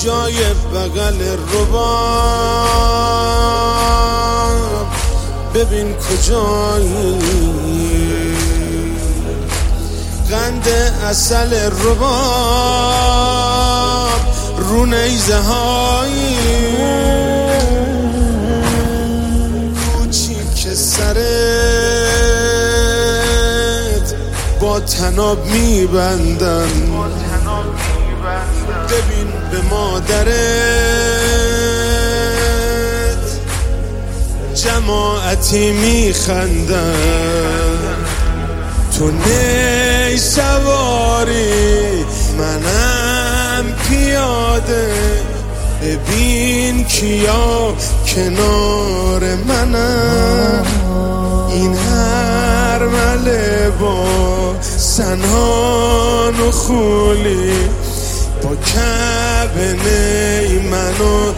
جای بغل رباب ببین کجایی، قند عسل رباب رو نیزه هایی، کوچیک سرت با طناب میبندن، ببین به مادرت جماعتی میخندن. تو نی سواری منم پیاده، ببین کیا کنار منم، این هرمله با سنان و خولی با کعبه نی منو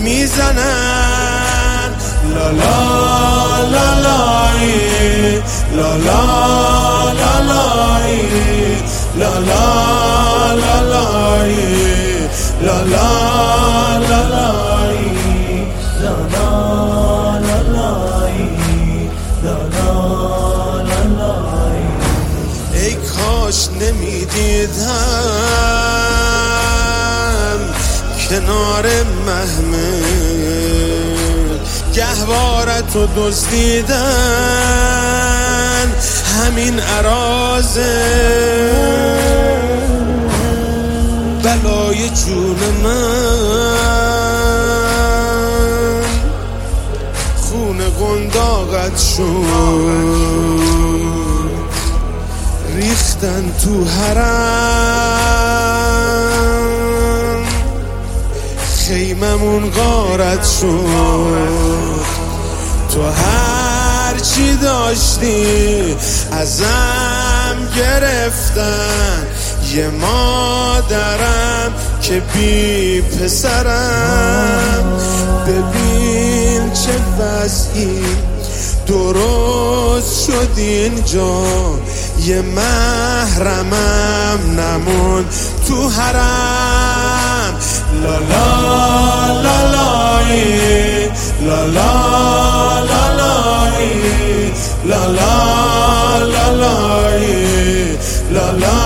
میزنن. لا لا لا لای لا لا لا لای لا لا لا لای لا لا لا لای لا لا لا لای لا لا لا لای. ای کاش نمیدیدم کنار محمل گهوارتو دزدیدن همین عرازه، بلای جون من خون قنداقت شد، ریختن تو حرم خیممون غارت شد. تو هر چی داشتی ازم گرفتن، یه مادرم که بی پسرم، ببین چه وضعی درست شد اینجا، یه محرمم نمون تو حرم. لا لا لا لای لا لا لا لای لا لا لا لای لا لا